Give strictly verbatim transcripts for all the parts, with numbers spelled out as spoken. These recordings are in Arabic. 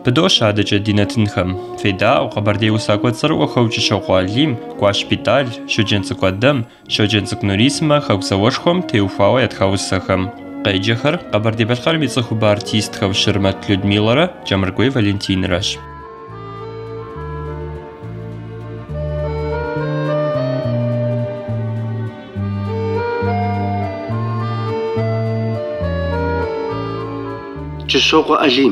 بدوش عادة جدينة تنخم فداء وقبردي وساقوات صر وخوش شوقاليم قواش بيتال شو جنسك ودم شو جنسك نوريسما خوصا وشخم تيوفاوة يتخوصخم قيجخر قبردي بالخار بيصخو بارتيست خو شرمت لودميلرا جمرقوي فالنتين راش جشوق أليم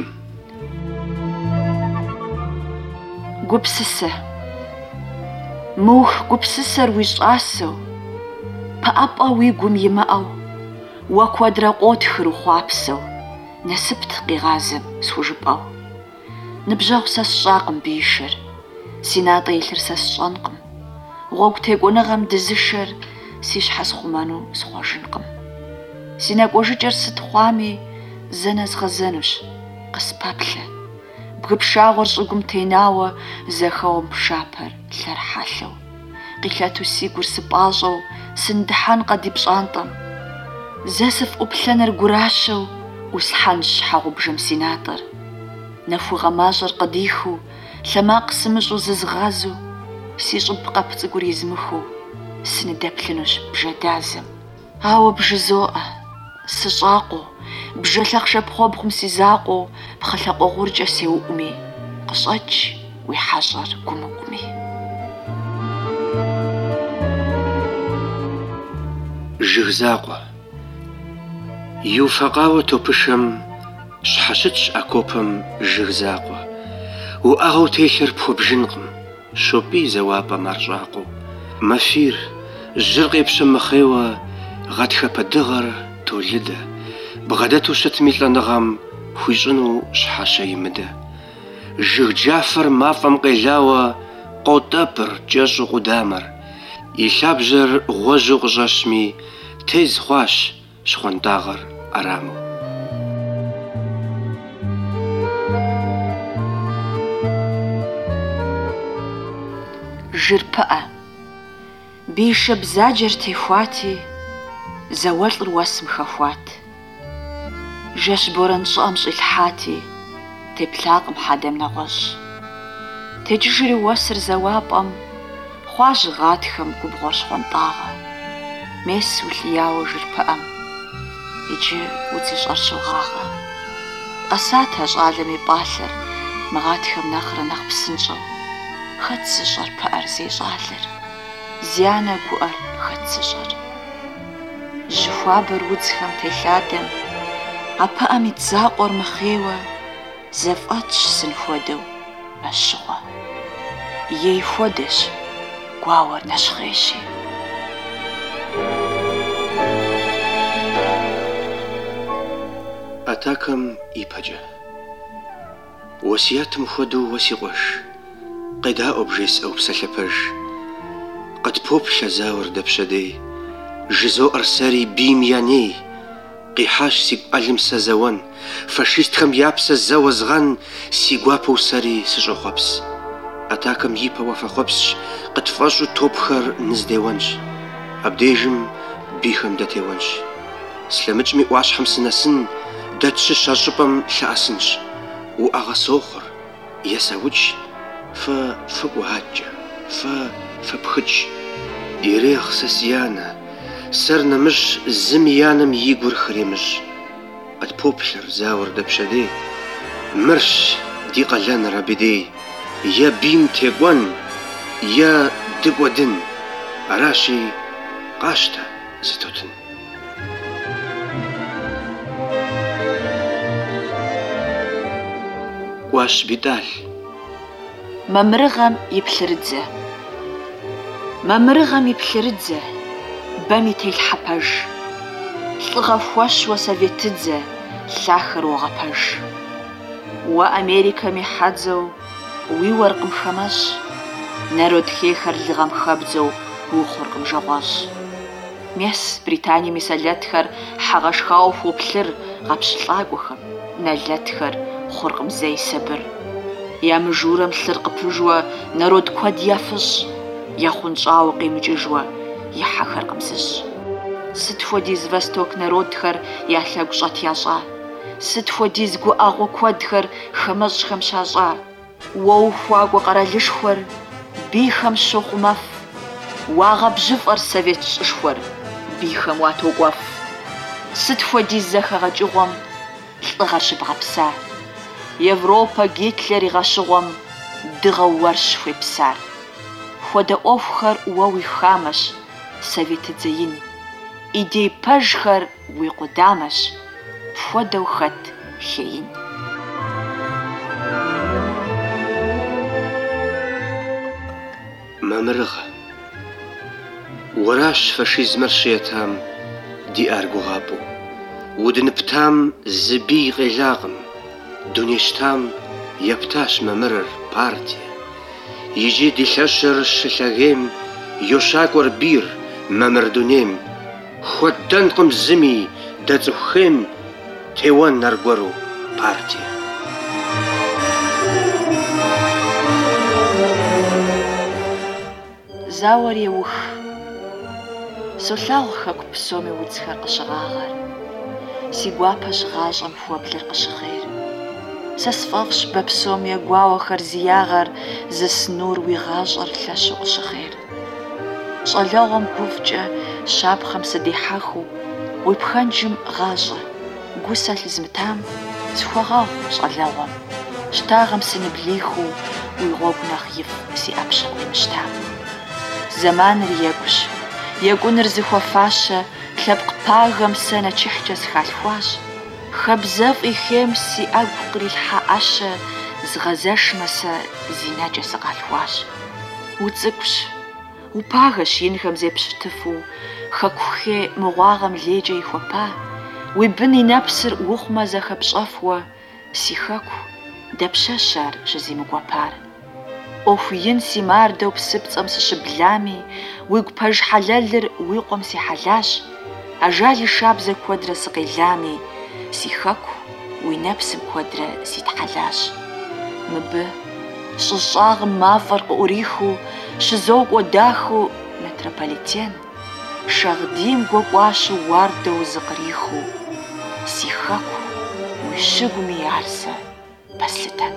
قبسسة موخ قبسسر ويشقاسو بأبقى ويقوم يمأو وكوادرا قوتخر وخوابسو نسبت قيغازم سوجبأو نبجاو ساس شاقم بيشر سيناطي يلر ساس شانقم غوك تيقونغم دزشر سيش حس خمانو سخوشنقم سيناك وججر ستخوامي زنز غزنوش قسبابلة بغبشاغر شقم تيناوة زخوم بشابر لرحالو قيلاتو سيقور سباجو سندحان قدي بشانطم زاسف أبلانر قراشو وسحانش حاغو بجمسيناتر نفو غماجر قديخو لما قسمجو ززغازو سيجب قبط يزمخو سندبلنوش بجدازم هاو بجزوءة سجاقو بجلق شبخو بخمسي زاقو بخلقو غرجة سيوؤمي قصج ويحجر قمومي جغزاقو يوفقاو توبشم شحشتش أكوبم جغزاقو وأغو تيشر بخو بجنقم شوبي زوابا مرجاقو مفير جرقي بشم مخيوة غادخة بدغر تولده بغداتو شتميت لنغم خويجنو شحاشا يمده جغ جعفر مافم قيلاوة قوتابر جاجو قدامر يشابجر غوجو غجاشمي تيز خواش شخون داغر أرامو جربأة بيشب زاجر تيخواتي زوال الواسم خفوات جاش بورن شامش الحاتي تبلاقم حدم نغش تجري واسر زوابم خواش غاتخم كبغوش خنطاغة ميس ولياو جربأم يجي وتيش أرشو غاغة قساتها جعلمي بالر مغاتخم نخر نخ بسنجو خدس جربأر زي جعلر زيانة قوار خدس جر جفوابر وتخم تلادم أبقى متزاقر مخيوة زفقاتش سنفودو الشغى يفودش قواور نشخيشي أتاكم إيباجا وسياتم خدو وسيغوش قدا أبجيس أو بسلبج قد بوب شزاور دبشدي جزو أرساري بيمياني قيحاش سيق ألم سزوان فاشيست خم يابس الزوزغان سيقوابو ساري سجو خبس أتاكم يبا وفا خبسش قد فاشو توبخر نزديوانش أبديجم بيخم داتيوانش سلامج مي واش حمسنا سن داتش شاشبم شاسنش وأغا سوخر يساوج ف فقوهاجة ف فبخج يريخ سسيانا سرنا مش زميانم يقور خريمج قد بوبشر زاور دبشدي مرش دي قلان رابدي يا بيم تيغوان يا دقودن أراشي قاشتا زتوتن واش بدال ممرغم يبلردزه ممرغم يبلردزه بامي تيل حباج لغفواش وسافيتدزه لاخر وغباج وأمريكا ميحادزو ويورقم خماش نارود خيخر لغم خابزو وخورقم جواش ميس بريطانيا مسالاتخر حغاش خاوف وبلر غبشلاقوخم نالاتخر خورقم زي سبر يا مجورم سرق بجوا نارود كواد يافش يا خنشاو قيمججوا يا حخر قمسش ستفودي زفستوك نارود خر يا ثلاق شات ياشا сыт хуэдиз гуӀэгъуэ куэдхэр хамэщӀхэм щащӀа. Уэ ухуакӀуэ къэралышхуэр бийхэм щохъу мэф. УагъэбжьыфӀэр Совет щӀышхуэр бийхэм уатокӀуэф. Сыт хуэдиз зэхэгъэкӀыгъуэм лӀыгъэр щыбгъэпса. Европэ Гитлер и гъэщыгъуэм дыгъэу уэрщ хуепсар. Хуэдэ Ӏуэхухэр уэ уи хамэщ, советыдзэ ин. Идей пэжхэр уи къудамэщ, пхуэдэу хэт хеин. Мамырыгъэ, уэращ фашизмэр щиетам диӀар гугъапӀэу. Удыныптам зы бий къелагъым, дуней щтам ептащ мамырыр партие. Иджы ди лъэщыр щылъэгейм йощакӀуэр бийр мамыр дунейм. Хуэдэнкъым зыми дэ цӀыхухейм теуэн аргуэру партие. Зауэр еух. Солъагъу хэку псоми удзхэр къыщыгъагъэр. Си гуапэщ гъащӀэм хуэблэр къыщыгъейр. Сэ сфӀэфӀщ бэ псом егуауэхэр зи ягъэр зыснур уи гъащӀэр лъэщу къыщыхъейр. Щӏалэгъуэм гуфӀкӀэ щапхъэм сыдихьэхыу, уи пхэнджым гъащӀэ. Гу сэлъ зымытам схуэгъэгъу щӏалэгъуэм. Щтагъэм сыныблихыу, уи гъуэгу нэхъ ифӀ си Ӏэпщэ къуимыщтам. Зэманыр егущ. Екӏуныр зыхуэфащэ, лъэпкъ пагэм сэ нэчыхькӀэ схалъхуащ. ХабзэфӀ и хейм си Ӏэгу кърилъхьэ Ӏэщэ, згъэзэшмэ сэ зи нэкӀэ сыкъалъхуащ. УцӀыкӀущ, упагэщ инхэм зепщытыфу, хэкухей мыгъуагъэм лейкӀэ ихуэпа. Уи бын и нэпсыр ухъумэ зэхэпщӀэфуэ, си хэку дапщэщ ар щызимыгуэпар. Ӏуэху ин си мардэу псыпцӀэм сыщыблами, уигу пэж хьэлэлыр уи къуэм сихьэлащ. Ажал и шабзэ куэдрэ сыкъелами, си хэку уи нэпсым куэдрэ ситхьэлащ. Мыбы щӀы щӀагъым мафӀэр къыӀурихыу, щызокӀуэ дахыу метрополитен, шагъдийм гуэкӀуащу уардэу зыкърихыу, си хэку уи щыгуми ар сэ пэслъытэн.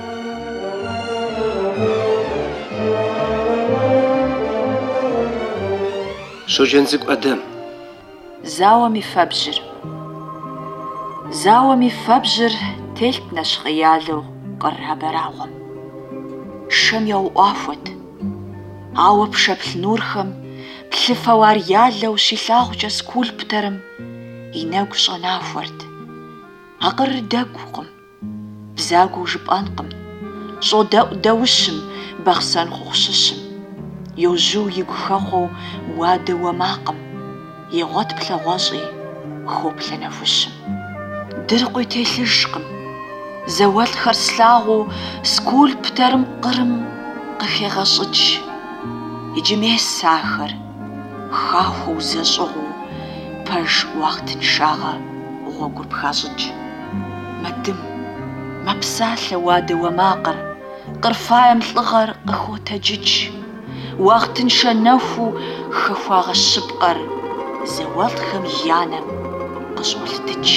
Щоджэн цӀыкӀу Ӏэдэм. Зауэм и фэбжьыр. Зауэм и фэбжьыр телът нэщхъеялэу къыр абэрагъуэм. Шэм яуӀуахуэт, ауэ пшэплъ нурхэм плъыфэу ар ялэу щилъагъукӀэ скульптэрым и нэгу щӀэнахуэрт. Акъырыр дэгукъым, бзагуэу жыпӀэнкъым, щӀодэӀу дэущым, бахъсэн хъухъущыщым. Йожьу игу хэхъуэу уадэ уэмакъым, егъуэт плъагъуэщӀи хоплъэ нэхущым. Дыркъуи телъыжкъым, зауэлӀхэр слъагъуу скульпторым къырым къыхегъэщӀыкӀ. Иджы мес ахэр, хахуэу зэщӀыгъуу пэж уахътыншагъэ гъуэгур пхащӀыкӀ. Мэдым, мэпсалъэ уадэ уэмакъыр, къырфаем лӀыгъэр къыхотэджыкӀ. Уахътыншэ нэхуу хэхуагъэщыпкъэр зауэлӀхэм и анэм къыщӀолътыкӀ.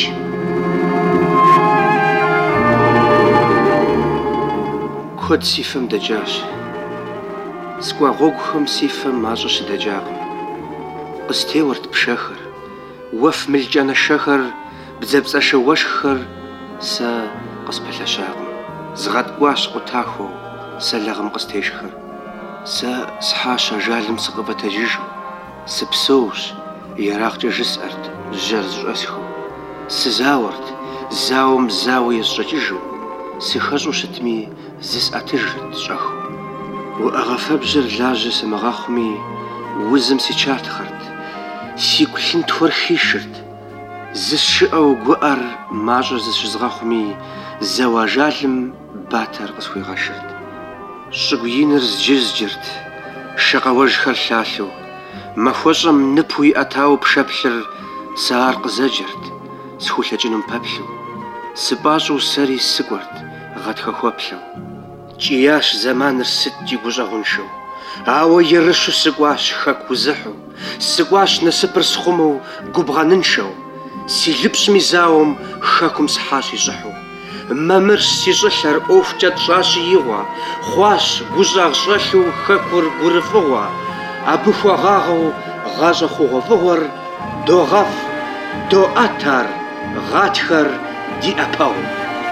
Куэд си фэм дэкӀащ. Скӏуа гъуэгухэм си фэм мащӏэ щыдэкӏакъым. Къыстеуэрт пшэхэр, уэф мылкӏэнэшэхэр, бдзэпцӏэшэ уэшххэр, сэ къыспэлъэщакъым. Згъэткӏуащ къутахуэу сэлэгъым къыстешхэр. Сэ схьащ ажалым сыкъыфӏэтэджыжу, сыпсэущ, ерагъкӏэ жысӏэрт жьэр зыщӏэсхыу. Сызауэрт, зауэм зауэ езыщӏэкӏыжу, сыхэщӏу щытми зысӏэтыжырт щӏэхыу. Уӏэгъэ фэбжьыр лажьэ сымыгъэхъуми, узым сичатхъэрт, сигу лъынтхуэр хишырт. Зысщыӏэу гуӏэр мащӏэ зыщызгъэхъуми, зэу ажалым батэр къысхуигъэшырт. Щӏыгу иныр зджызджырт, шакъэуэжхэр лъалъэу, махуэщӏэм ныпу иӏэтауэ пшэплъыр сэ ар къызэджэрт, схулъэкӏынум пэплъу. Сыпӏащӏэу сэри сыкӏуэрт гъатхэхуэплъэу. Кӏиящ зэманыр сыткӏи гущӏэгъуншэу, ауэ ерыщу сыкӏуащ хэку узыхьу, сыкӏуащ насыпыр схъумэу губгъэныншэу. си лыпщӏым и зауэм хэкум схьащ ищӏыхьу. Мамыр си щӏылъэр ӏуэхукӏэ тщӏащ игъуэ, хъуащ гущӏагъ щӏэлъу хэкур гурыфӏыгъуэ. Абы хуагъагъэу гъащӏэ хъугъуэфӏыгъуэр догъэф, доӏэт ар гъатхэр ди ӏэпэгъум.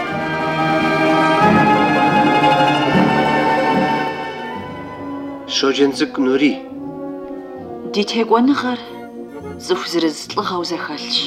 Щоджэн цӏыкӏу Нури. Ди текӏуэныгъэр цӏыху зырыз лӏыгъэу зэхэлъщ.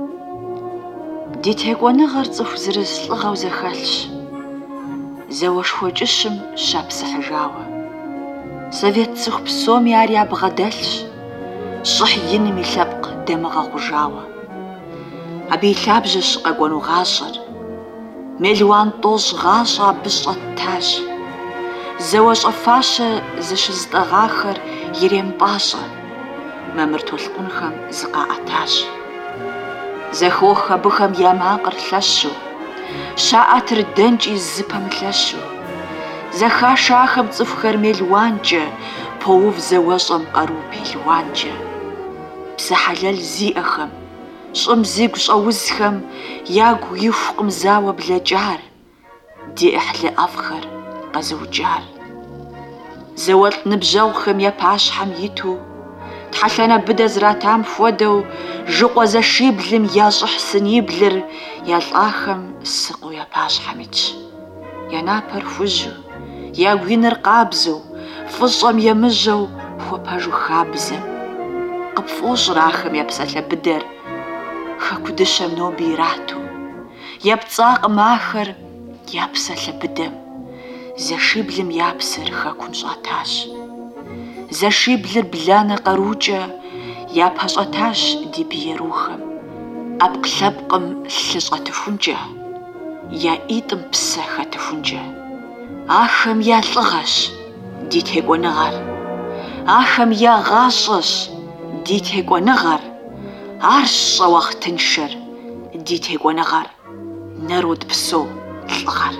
Ди текӏуэныгъэр цӏыху зырыз лӏыгъэу зэхэлъщ. Зауэшхуэ кӏыщым щапсыхьыжауэ. Совет цӏыху псоми ар ябгъэдэлъщ, щӏыхь иным и лъэпкъ дэмыгъэхъужауэ. Абы и лъабжьэщ къэкӏуэну гъащӏэр. Мелуан тӏощӏ гъащӏэ абы щӏэттащ. Зауэ щӏэфащэ зыщызытӏэгъахэр иремпӏащӏэ. Мамыр толъкъунхэм зыкъаӏэтащ. Зэхох абыхэм я макъыр лъэщу, щаӏэтыр дэнкӏи зы пэмылъэщу. Зэхашахэм цӏыхухэр мелуанкӏэ, поув зауэщӏэм къару пелуанкӏэ. Псы хьэлэл зиӏэхэм, щӏым зигу щӏэузхэм ягу ихукъым зауэ блэкӏар, ди ӏыхьлы ӏэфӏхэр къэзыукӏар. Зауэлӏ ныбжьэгъухэм я пащхьэм иту, тхьэлъэнэ быдэ зратам хуэдэу, жыкъуэ зэшиблым ящӏыхь сыниблыр я лӏахэм сыкъыу я пащхьэм итщ. Я напэр хужьу, ягу иныр къабзэу, фӏыщӏэм емыжьэу хуэпэжу хабзэм. Къыпфӏощӏыр ахэм я псалъэ быдэр, хэку дыщэм нобэ ирату. Епцӏакъым ахэр я псалъэ быдэм. Зэшиблым я псэр хэкум щӏатащ. Зэшиблыр бланэ къарукӏэ япэщӏэтащ ди биерухэм. Ӏэпкълъэпкъым лъы щӏэтыхункӏэ, я ӏитӏым псэ хэтыхункӏэ. Ахэм я лӏыгъэщ ди текӏуэныгъэр. Ахэм я гъащӏэщ ди текӏуэныгъэр. Арщ щӏэуэгътыншэр ди текӏуэныгъэр. Народ псо лӏыгъэр.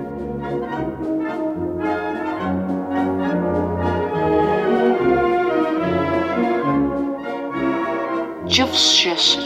Кӏыфӏщ жэщыр.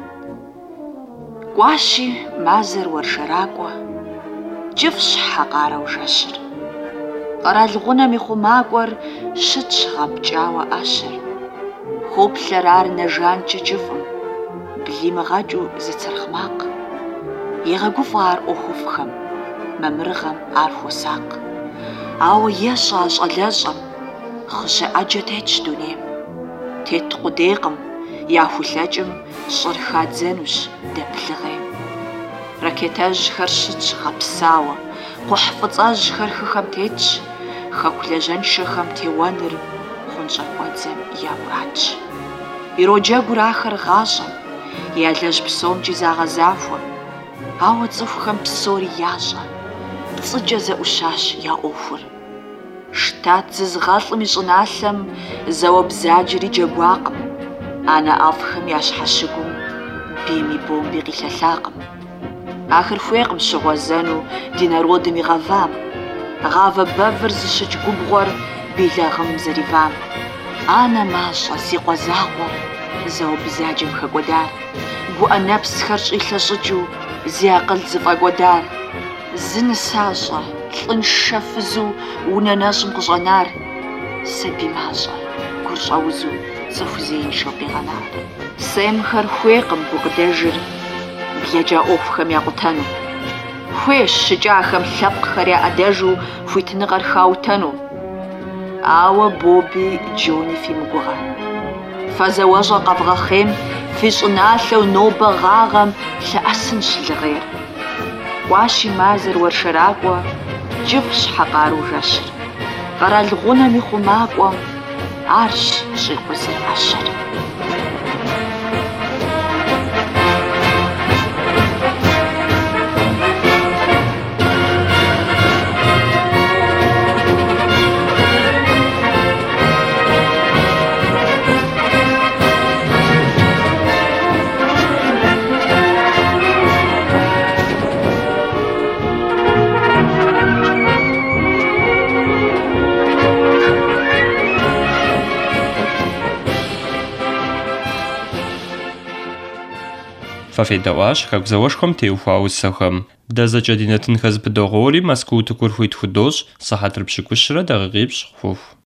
Кӏуащи мазэр уэршэракӏуэ, кӏыфӏщ хьэ къарэу жэщыр. Къэрал гъунэм и хъумакӏуэр щытщ гъэпкӏауэ ӏэщэр. Хоплъэр ар нэжанкӏэ кӏыфӏым, блимыгъэкӏыу зыцырхъ макъ. Егъэгуфӏэ ар ӏуэхуфӏхэм, мамырыгъэм ар хуосакъ. Ауэ ещӏэ а щӏалэщӏэм, хъыжьэ ӏэджэ тетщ дунейм. Тет къудейкъым, яхулъэкӏым щӏыр хадзэнущ дэплъыгъейм. Ракетэжьхэр щытщ гъэпсауэ, кхъухь фӏыцӏэжьхэр хыхэм тетщ, хэку лэжьэншэхэм теуэныр хъунщӏэхуэдзэм я мурадщ. Ироджэгур ахэр гъащӏэм, ялэжь псомкӏи загъэзахуэм. Ауэ цӏыхухэм псори ящӏэ, пцӏыкӏэ зэӏущащ я ӏуэхур. Штат зызгъэлӏым и щӏыналъэм зауэ бзаджэри джэгуакъым. Анэ ӏэфӏхэм я щхьэщыгум бийм и бомби къилъэлъакъым. Ахэр хуейкъым щыгъуэзэну ди народым и гъэвам. Гъавэ бэвыр зыщыкӏ губгъуэр билагъым зэривам. Анэ мащӏэ си къуэзагъуэ зауэ бзаджэм хэкӏуэдар. Гуӏэ нэпсхэр щӏилъэщӏыкӏыу зи акъыл зыфӏэкӏуэдар. Зы нысащӏэ лӏыншэ фызу унэ нэщӏым къыщӏэнар. Сабий мащӏэ гур щӏэузу цӏыху зеиншэу къигъэнар. Семхэр хуейкъым гукъыдэжыр блэкӏа ӏуэхухэм якъутэну. Хуейщ щыкӏахэм лъэпкъхэр яӏэдэжу хуитыныгъэр хаутэну. Ауэ Боби Джони фимыгугъэ. Фэзэуэщӏэ къэвгъэхъейм фи щӏыналъэу нобэ гъагъэм лъэӏэсынщ лыгъейр. Кӏуащи мазэр уэршэракӏуэ, кӏыфӏщ хьэ къару жэщыр. Къэрал гъунэм и хъумакӏуэм арщ щӏикъузыр ӏэщэр. Фафедаӏуащ хэкӏузэуэшхуэм теухуа усэхэм. Дэ зэкӏэ ди нартынхэ зыпыдогъуэури Москвэу тыкур хуит худощӏ, сыхьэтыр пщыкӏущрэ дакъикъипщӏ хъуху.